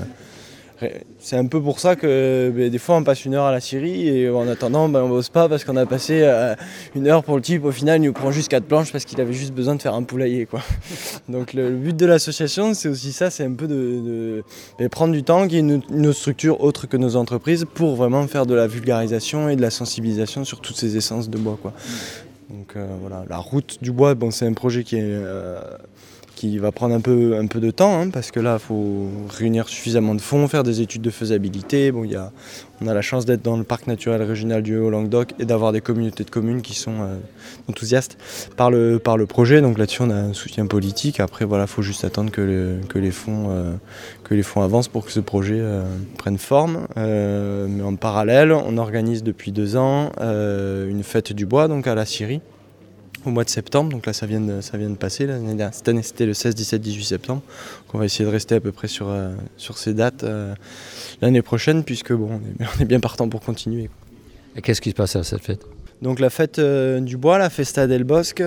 C'est un peu pour ça que ben, des fois on passe une heure à la scierie et en attendant ben, on bosse pas parce qu'on a passé euh, une heure pour le type, au final il nous prend juste quatre planches parce qu'il avait juste besoin de faire un poulailler, quoi. Donc le, le but de l'association c'est aussi ça, c'est un peu de, de, de prendre du temps, qu'il y ait une, une structure autre que nos entreprises pour vraiment faire de la vulgarisation et de la sensibilisation sur toutes ces essences de bois, quoi. Donc euh, voilà, la route du bois, bon, c'est un projet qui est... Euh, qui va prendre un peu, un peu de temps, hein, parce que là, il faut réunir suffisamment de fonds, faire des études de faisabilité. Bon, y a, on a la chance d'être dans le parc naturel régional du Haut-Languedoc et d'avoir des communautés de communes qui sont euh, enthousiastes par le, par le projet. Donc là-dessus, on a un soutien politique. Après, voilà, il faut juste attendre que, le, que, les fonds, euh, que les fonds avancent pour que ce projet euh, prenne forme. Euh, mais en parallèle, on organise depuis deux ans euh, une fête du bois, donc à la scierie, au mois de septembre, donc là ça vient de, ça vient de passer, là. Cette année c'était le seize, dix-sept, dix-huit septembre, donc on va essayer de rester à peu près sur, euh, sur ces dates euh, l'année prochaine, puisque bon, on est, on est bien partant pour continuer. Et qu'est-ce qui se passe à cette fête ? Donc la fête euh, du bois, la Festa del Bosque,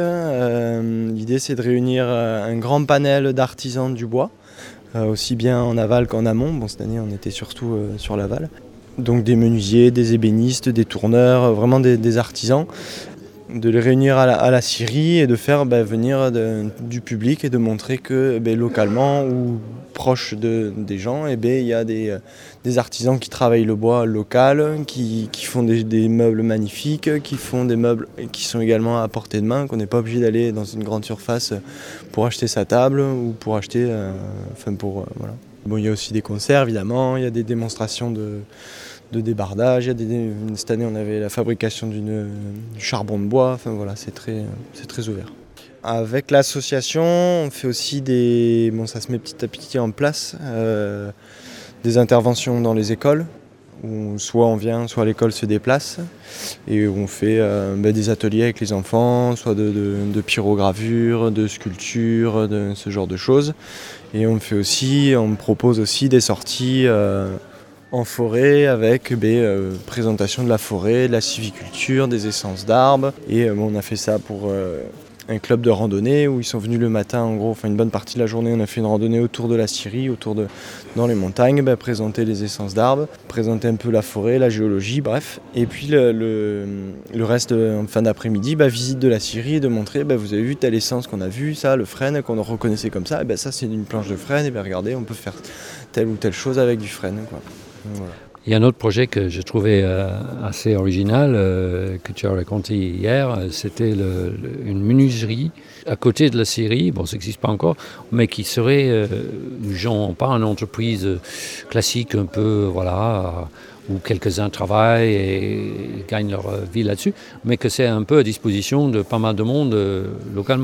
euh, l'idée c'est de réunir euh, un grand panel d'artisans du bois, euh, aussi bien en aval qu'en amont. Bon, cette année on était surtout euh, sur l'aval. Donc des menuisiers, des ébénistes, des tourneurs, euh, vraiment des, des artisans, de les réunir à la, à la scierie et de faire ben, venir de, du public et de montrer que ben, localement ou proche de, des gens, eh ben, il y a des, des artisans qui travaillent le bois local, qui, qui font des, des meubles magnifiques, qui font des meubles qui sont également à portée de main, qu'on n'est pas obligé d'aller dans une grande surface pour acheter sa table ou pour acheter... Euh, enfin pour, euh, voilà. Bon, il y a aussi des concerts évidemment, il y a des démonstrations de... de débardage, il y a des, cette année on avait la fabrication d'une, du charbon de bois, enfin voilà, c'est très, c'est très ouvert. Avec l'association, on fait aussi des, bon ça se met petit à petit en place, euh, des interventions dans les écoles, où soit on vient, soit l'école se déplace, et où on fait euh, ben, des ateliers avec les enfants, soit de, de, de pyrogravure, de sculpture, de ce genre de choses. Et on fait aussi, on propose aussi des sorties euh, en forêt avec ben, euh, présentation de la forêt, de la sylviculture, des essences d'arbres. Et euh, bon, on a fait ça pour euh, un club de randonnée où ils sont venus le matin, en gros, enfin une bonne partie de la journée, on a fait une randonnée autour de la scierie, autour de, dans les montagnes, ben, présenter les essences d'arbres, présenter un peu la forêt, la géologie, bref. Et puis le, le, le reste, en fin d'après-midi, ben, visite de la scierie et de montrer, ben, vous avez vu telle essence qu'on a vue, ça, le frêne qu'on reconnaissait comme ça, et ben, ça c'est une planche de frêne, et ben, regardez, on peut faire telle ou telle chose avec du frêne, quoi. Voilà. Il y a un autre projet que j'ai trouvé euh, assez original, euh, que tu as raconté hier, c'était le, le, une menuiserie à côté de la scierie, bon ça n'existe pas encore, mais qui serait, euh, genre, pas une entreprise classique un peu, voilà, où quelques-uns travaillent et gagnent leur vie là-dessus, mais que c'est un peu à disposition de pas mal de monde euh, localement.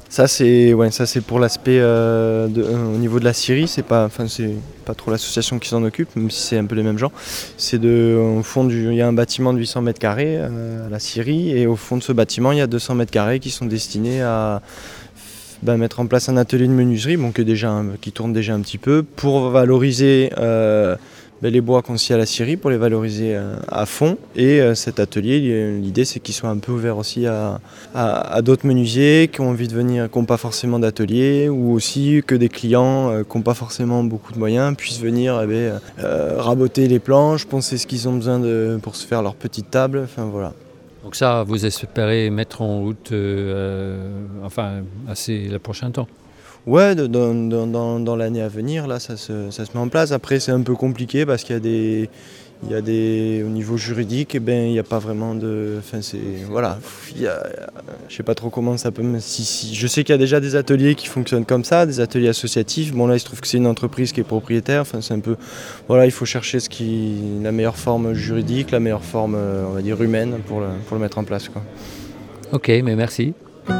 Ça c'est, ouais, ça c'est pour l'aspect euh, de, euh, au niveau de la scierie, c'est pas, enfin c'est pas trop l'association qui s'en occupe, même si c'est un peu les mêmes gens. C'est de, au fond du, il y a un bâtiment de huit cents mètres carrés euh, à la scierie, et au fond de ce bâtiment il y a deux cents mètres carrés qui sont destinés à ben, mettre en place un atelier de menuiserie, bon, que déjà, qui tourne déjà un petit peu, pour valoriser euh, ben, les bois conçus à la scierie, pour les valoriser euh, à fond. Et euh, cet atelier, l'idée c'est qu'il soit un peu ouvert aussi à, à, à d'autres menuisiers qui ont envie de venir, qui n'ont pas forcément d'atelier, ou aussi que des clients euh, qui n'ont pas forcément beaucoup de moyens puissent venir eh ben, euh, raboter les planches, poncer ce qu'ils ont besoin de, pour se faire leur petite table, enfin voilà. Donc ça, vous espérez mettre en route euh, enfin, assez le prochain temps? Ouais, de, dans, dans, dans l'année à venir, là, ça se, ça se met en place. Après, c'est un peu compliqué parce qu'il y a des, il y a des, au niveau juridique, eh ben, il n'y a pas vraiment de, enfin, c'est, voilà, il y a, je sais pas trop comment ça peut, si, si, je sais qu'il y a déjà des ateliers qui fonctionnent comme ça, des ateliers associatifs. Bon là, il se trouve que c'est une entreprise qui est propriétaire. Enfin, c'est un peu, voilà, il faut chercher ce qui, la meilleure forme juridique, la meilleure forme, on va dire humaine, pour le, pour le mettre en place, quoi. Ok, mais merci.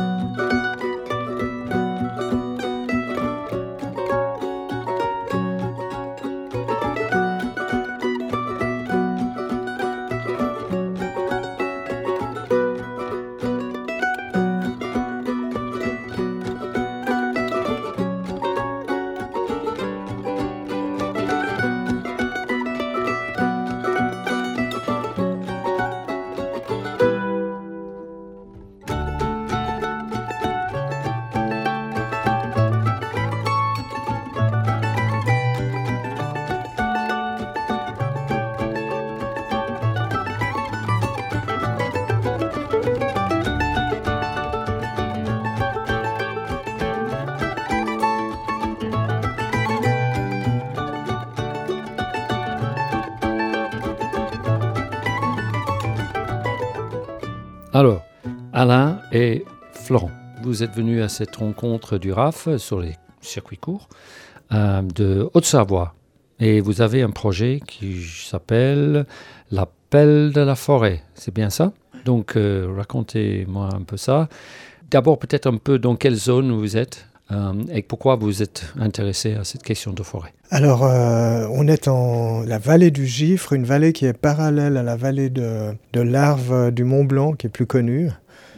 Alors, Alain et Florent, vous êtes venus à cette rencontre du R A F sur les circuits courts euh, de Haute-Savoie. Et vous avez un projet qui s'appelle l'Appel de la forêt. C'est bien ça? Donc, euh, racontez-moi un peu ça. D'abord, peut-être un peu dans quelle zone vous êtes euh, et pourquoi vous êtes intéressé à cette question de forêt. Alors, euh, on est en la vallée du Gifre, une vallée qui est parallèle à la vallée de, de l'Arve du Mont Blanc, qui est plus connue.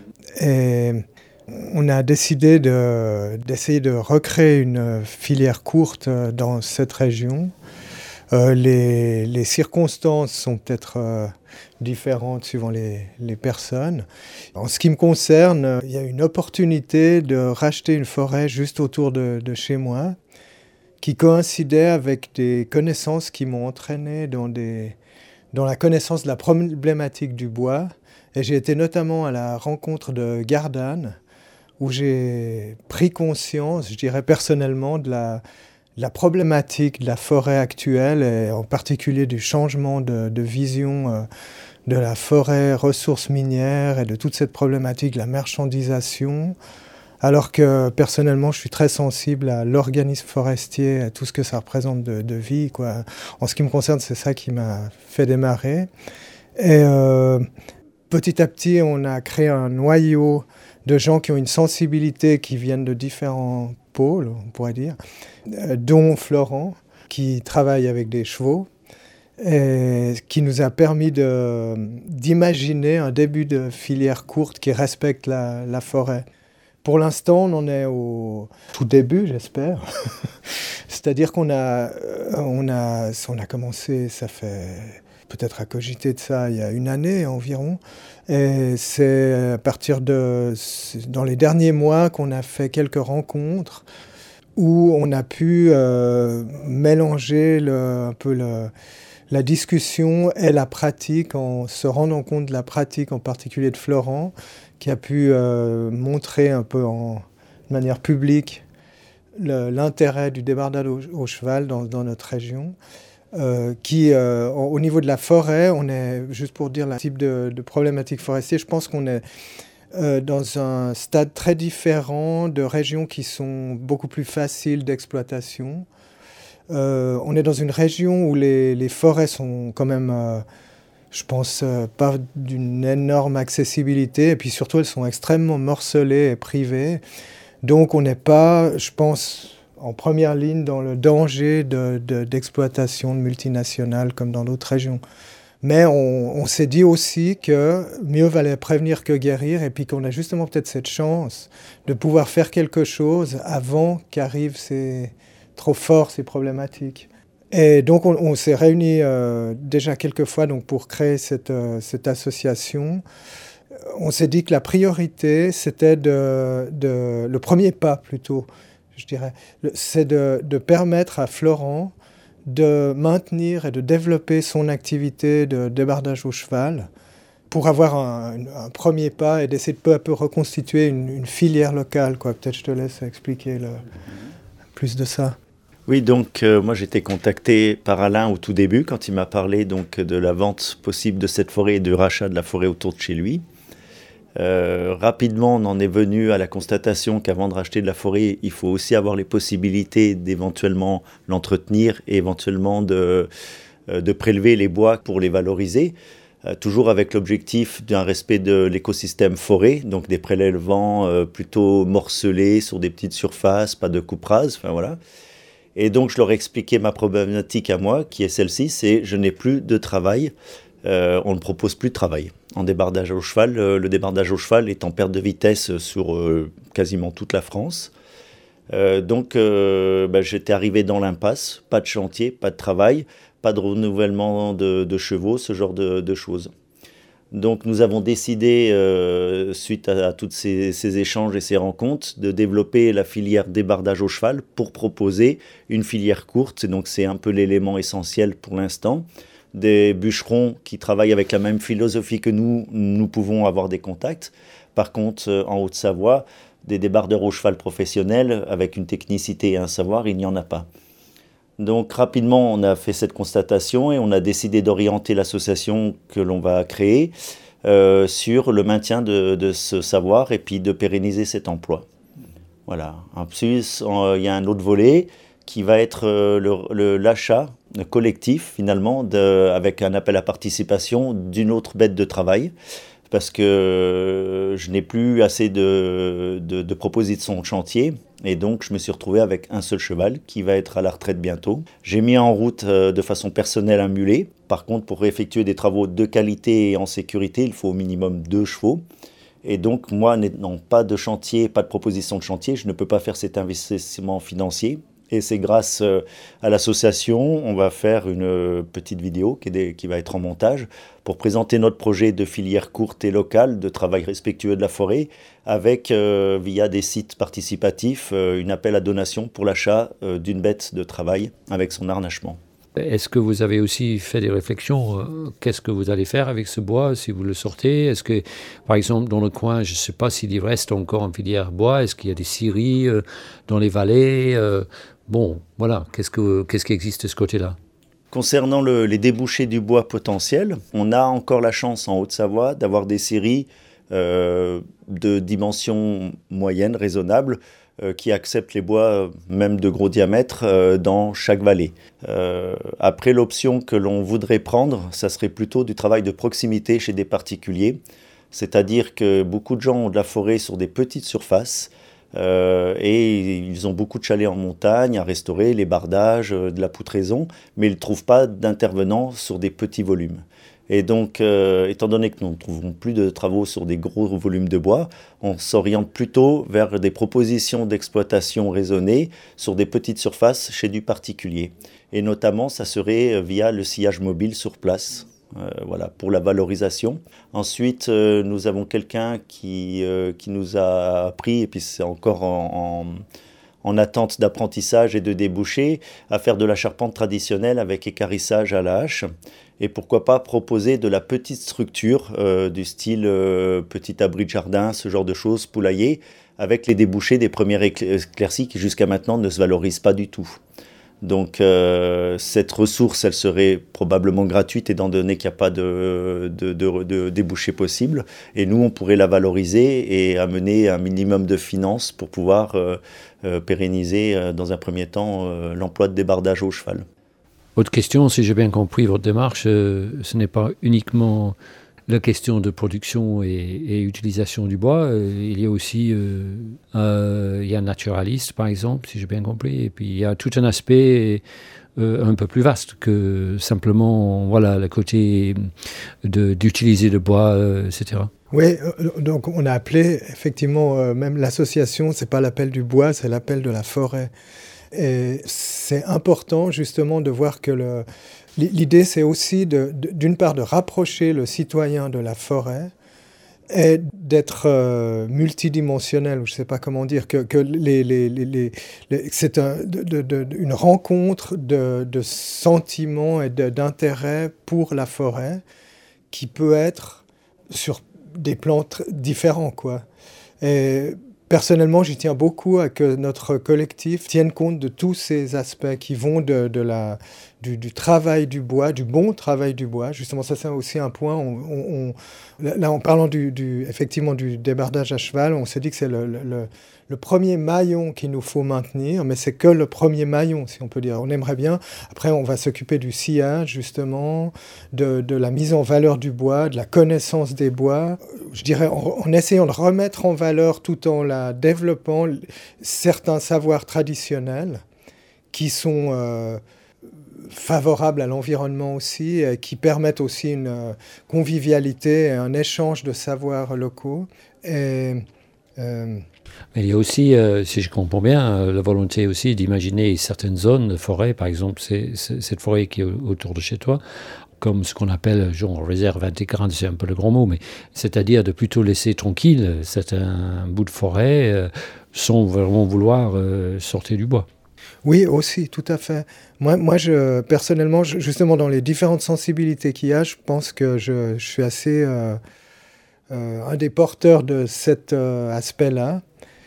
Et on a décidé de, d'essayer de recréer une filière courte dans cette région. Euh, les, les circonstances sont peut-être euh, différentes suivant les, les personnes. En ce qui me concerne, il y a une opportunité de racheter une forêt juste autour de, de chez moi, qui coïncidait avec des connaissances qui m'ont entraîné dans, des, dans la connaissance de la problématique du bois. Et j'ai été notamment à la rencontre de Gardanne, où j'ai pris conscience, je dirais personnellement, de la, de la problématique de la forêt actuelle, et en particulier du changement de, de vision euh, de la forêt, ressources minières, et de toute cette problématique de la marchandisation. Alors que personnellement, je suis très sensible à l'organisme forestier, à tout ce que ça représente de, de vie, quoi. En ce qui me concerne, c'est ça qui m'a fait démarrer. Et euh, petit à petit, on a créé un noyau de gens qui ont une sensibilité, qui viennent de différents pôles, on pourrait dire, dont Florent, qui travaille avec des chevaux, et qui nous a permis de, d'imaginer un début de filière courte qui respecte la, la forêt. Pour l'instant, on en est au tout début, j'espère. C'est-à-dire qu'on a, on a, on a commencé, ça fait peut-être à cogiter de ça il y a une année environ. Et c'est à partir de, dans les derniers mois qu'on a fait quelques rencontres où on a pu euh, mélanger le, un peu le, la discussion et la pratique en se rendant compte de la pratique, en particulier de Florent, qui a pu euh, montrer un peu en, de manière publique le, l'intérêt du débardage au, au cheval dans, dans notre région. Euh, qui, euh, au niveau de la forêt, on est, juste pour dire le type de, de problématique forestière, je pense qu'on est euh, dans un stade très différent de régions qui sont beaucoup plus faciles d'exploitation. Euh, on est dans une région où les, les forêts sont quand même... Euh, je pense euh, pas d'une énorme accessibilité, et puis surtout elles sont extrêmement morcelées et privées. Donc on n'est pas, je pense, en première ligne dans le danger de, de, d'exploitation de multinationales comme dans d'autres régions. Mais on, on s'est dit aussi que mieux valait prévenir que guérir et puis qu'on a justement peut-être cette chance de pouvoir faire quelque chose avant qu'arrivent ces, trop fort ces problématiques. Et donc on, on s'est réunis euh, déjà quelques fois donc, pour créer cette, euh, cette association. On s'est dit que la priorité, c'était de, de, le premier pas plutôt, je dirais, c'est de, de permettre à Florent de maintenir et de développer son activité de débardage au cheval pour avoir un, un premier pas et d'essayer de peu à peu reconstituer une, une filière locale, quoi. Peut-être je te laisse expliquer le, plus de ça. Oui, donc euh, moi j'étais contacté par Alain au tout début quand il m'a parlé donc, de la vente possible de cette forêt et du rachat de la forêt autour de chez lui. Euh, rapidement, on en est venu à la constatation qu'avant de racheter de la forêt, il faut aussi avoir les possibilités d'éventuellement l'entretenir et éventuellement de, euh, de prélever les bois pour les valoriser, euh, toujours avec l'objectif d'un respect de l'écosystème forêt, donc des prélèvements euh, plutôt morcelés sur des petites surfaces, pas de coupe rase, enfin voilà. Et donc je leur ai expliqué ma problématique à moi, qui est celle-ci, c'est je n'ai plus de travail. Euh, on ne propose plus de travail en débardage au cheval. Euh, le débardage au cheval est en perte de vitesse sur euh, quasiment toute la France. Euh, donc euh, bah, j'étais arrivé dans l'impasse, pas de chantier, pas de travail, pas de renouvellement de, de chevaux, ce genre de, de choses. Donc nous avons décidé, euh, suite à, à tous ces, ces échanges et ces rencontres, de développer la filière débardage au cheval pour proposer une filière courte. Donc c'est un peu l'élément essentiel pour l'instant. Des bûcherons qui travaillent avec la même philosophie que nous, nous pouvons avoir des contacts. Par contre, en Haute-Savoie, des débardeurs au cheval professionnels avec une technicité et un savoir, il n'y en a pas. Donc rapidement, on a fait cette constatation et on a décidé d'orienter l'association que l'on va créer euh, sur le maintien de, de ce savoir et puis de pérenniser cet emploi. Voilà. En plus, il y a un autre volet qui va être euh, le, le, l'achat collectif, finalement, de, avec un appel à participation d'une autre bête de travail, parce que je n'ai plus assez de, de, de propositions de chantier, et donc je me suis retrouvé avec un seul cheval qui va être à la retraite bientôt. J'ai mis en route euh, de façon personnelle un mulet. Par contre, pour effectuer des travaux de qualité et en sécurité, il faut au minimum deux chevaux. Et donc, moi, n'ayant pas de chantier, pas de proposition de chantier, je ne peux pas faire cet investissement financier. Et c'est grâce à l'association, on va faire une petite vidéo qui, est des, qui va être en montage pour présenter notre projet de filière courte et locale, de travail respectueux de la forêt, avec, euh, via des sites participatifs, euh, une appel à donation pour l'achat euh, d'une bête de travail avec son harnachement. Est-ce que vous avez aussi fait des réflexions euh, qu'est-ce que vous allez faire avec ce bois si vous le sortez? Est-ce que, par exemple, dans le coin, je ne sais pas s'il y reste encore en filière bois, est-ce qu'il y a des scieries euh, dans les vallées euh, Bon, voilà, qu'est-ce, que, qu'est-ce qui existe de ce côté-là? Concernant le, les débouchés du bois potentiels, on a encore la chance en Haute-Savoie d'avoir des scieries euh, de dimension moyenne, raisonnable, euh, qui acceptent les bois, euh, même de gros diamètre, euh, dans chaque vallée. Euh, après, l'option que l'on voudrait prendre, ça serait plutôt du travail de proximité chez des particuliers. C'est-à-dire que beaucoup de gens ont de la forêt sur des petites surfaces, Euh, et ils ont beaucoup de chalets en montagne à restaurer, les bardages, euh, de la poutraison, mais ils ne trouvent pas d'intervenants sur des petits volumes. Et donc, euh, étant donné que nous ne trouvons plus de travaux sur des gros volumes de bois, on s'oriente plutôt vers des propositions d'exploitation raisonnées sur des petites surfaces chez du particulier. Et notamment, ça serait via le sciage mobile sur place. Euh, voilà, pour la valorisation. Ensuite, euh, nous avons quelqu'un qui, euh, qui nous a appris, et puis c'est encore en, en, en attente d'apprentissage et de déboucher, à faire de la charpente traditionnelle avec équarrissage à la hache. Et pourquoi pas proposer de la petite structure, euh, du style euh, petit abri de jardin, ce genre de choses, poulailler, avec les débouchés des premières éclaircies qui jusqu'à maintenant ne se valorisent pas du tout. Donc euh, cette ressource, elle serait probablement gratuite étant donné qu'il n'y a pas de, de, de, de débouchés possible. Et nous, on pourrait la valoriser et amener un minimum de finances pour pouvoir euh, euh, pérenniser euh, dans un premier temps euh, l'emploi de débardage au cheval. Autre question, si j'ai bien compris votre démarche, euh, ce n'est pas uniquement la question de production et, et utilisation du bois, euh, il y a aussi euh, euh, il y a un naturaliste, par exemple, si j'ai bien compris, et puis il y a tout un aspect euh, un peu plus vaste que simplement voilà, le côté de, d'utiliser le bois, euh, et cetera. Oui, donc on a appelé effectivement euh, même l'association, c'est pas l'appel du bois, c'est l'appel de la forêt. Et c'est important justement de voir que le, l'idée c'est aussi de, de, d'une part de rapprocher le citoyen de la forêt et d'être euh, multidimensionnel, je ne sais pas comment dire, que, que les, les, les, les, les, c'est un, de, de, de, une rencontre de, de sentiments et de, d'intérêt pour la forêt qui peut être sur des plans tr- différents, quoi. Et personnellement, j'y tiens beaucoup à que notre collectif tienne compte de tous ces aspects qui vont de, de la, du, du travail du bois, du bon travail du bois. Justement, ça c'est aussi un point. On, on, on, là, en parlant du, du, effectivement du débardage à cheval, on s'est dit que c'est le, le, le, le premier maillon qu'il nous faut maintenir, mais c'est que le premier maillon, si on peut dire. On aimerait bien. Après, on va s'occuper du sillage, justement, de, de la mise en valeur du bois, de la connaissance des bois. Je dirais en, en essayant de remettre en valeur tout en la développant certains savoirs traditionnels qui sont euh, favorables à l'environnement aussi, et qui permettent aussi une euh, convivialité et un échange de savoirs locaux. Et, euh, Mais il y a aussi, euh, si je comprends bien, euh, la volonté aussi d'imaginer certaines zones de forêt, par exemple c'est, c'est, cette forêt qui est autour de chez toi, comme ce qu'on appelle, genre, réserve intégrante, c'est un peu le grand mot, mais c'est-à-dire de plutôt laisser tranquille certains bouts de forêt euh, sans vraiment vouloir euh, sortir du bois. Oui, aussi, tout à fait. Moi, moi je, personnellement, je, justement, dans les différentes sensibilités qu'il y a, je pense que je, je suis assez euh, euh, un des porteurs de cet euh, aspect-là.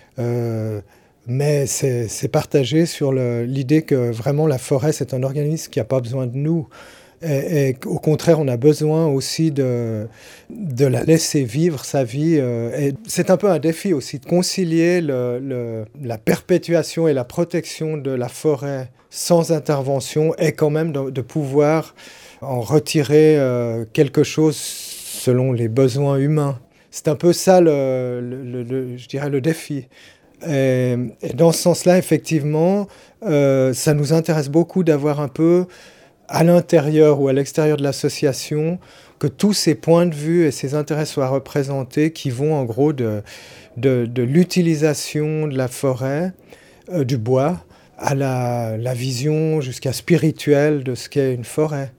Euh, mais c'est, c'est partagé sur le, l'idée que vraiment la forêt, c'est un organisme qui n'a pas besoin de nous. Et, et au contraire, on a besoin aussi de, de la laisser vivre sa vie. Euh, et c'est un peu un défi aussi de concilier le, le, la perpétuation et la protection de la forêt sans intervention et quand même de, de pouvoir en retirer euh, quelque chose selon les besoins humains. C'est un peu ça, le, le, le, je dirais, le défi. Et, et dans ce sens-là, effectivement, euh, ça nous intéresse beaucoup d'avoir un peu à l'intérieur ou à l'extérieur de l'association, que tous ces points de vue et ces intérêts soient représentés, qui vont en gros de, de, de l'utilisation de la forêt, euh, du bois, à la, la vision jusqu'à spirituelle de ce qu'est une forêt.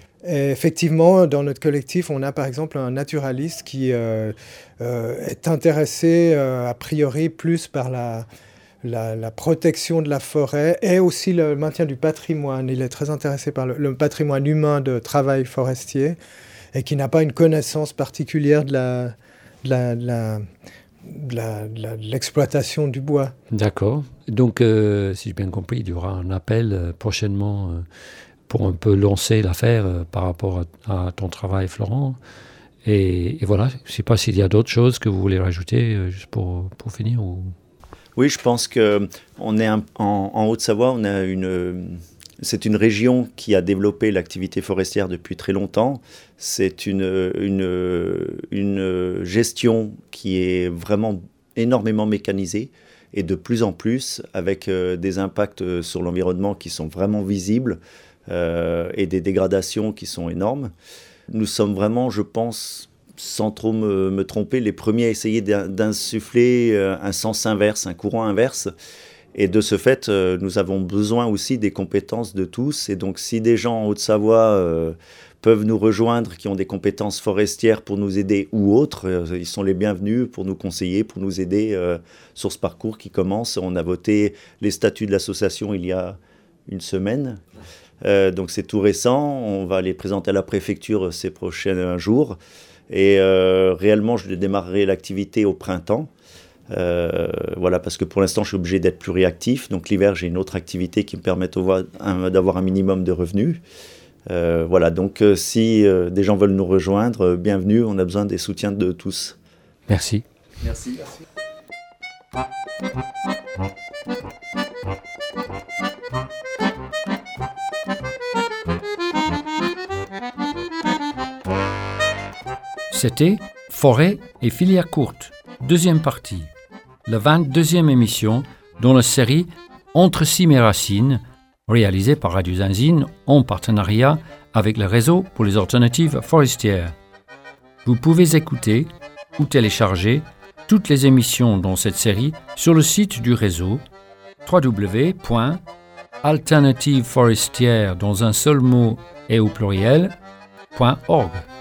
Et effectivement, dans notre collectif, on a par exemple un naturaliste qui euh, euh, est intéressé euh, a priori plus par la... La, la protection de la forêt et aussi le maintien du patrimoine. Il est très intéressé par le, le patrimoine humain de travail forestier et qui n'a pas une connaissance particulière de, la, de, la, de, la, de, la, de, la, de l'exploitation du bois. D'accord. Donc, euh, si j'ai bien compris, il y aura un appel euh, prochainement euh, pour un peu lancer l'affaire euh, par rapport à, à ton travail, Florent. Et, et voilà, je ne sais pas s'il y a d'autres choses que vous voulez rajouter euh, juste pour, pour finir ou... Oui, je pense qu'on est un, en, en Haute-Savoie, on a une, c'est une région qui a développé l'activité forestière depuis très longtemps. C'est une, une, une gestion qui est vraiment énormément mécanisée et de plus en plus avec euh, des impacts sur l'environnement qui sont vraiment visibles euh, et des dégradations qui sont énormes. Nous sommes vraiment, je pense, sans trop me, me tromper, les premiers à essayer d'insuffler un sens inverse, un courant inverse. Et de ce fait, nous avons besoin aussi des compétences de tous. Et donc, si des gens en Haute-Savoie euh, peuvent nous rejoindre, qui ont des compétences forestières pour nous aider ou autres, euh, ils sont les bienvenus pour nous conseiller, pour nous aider euh, sur ce parcours qui commence. On a voté les statuts de l'association il y a une semaine. Euh, donc, c'est tout récent. On va les présenter à la préfecture ces prochains jours. Et euh, réellement, je démarrerai l'activité au printemps. Euh, voilà, parce que pour l'instant, je suis obligé d'être plus réactif. Donc l'hiver, j'ai une autre activité qui me permet d'avoir un minimum de revenus. Euh, voilà, donc euh, si euh, des gens veulent nous rejoindre, euh, bienvenue. On a besoin des soutiens de tous. Merci. Merci. Merci. C'était Forêt et filière courte, deuxième partie, la vingt-deuxième émission dans la série Entre cimes et racines, réalisée par Radio Zinzine en partenariat avec le réseau pour les alternatives forestières. Vous pouvez écouter ou télécharger toutes les émissions dans cette série sur le site du réseau w w w point alternative forestière dans un seul mot et au pluriel point org.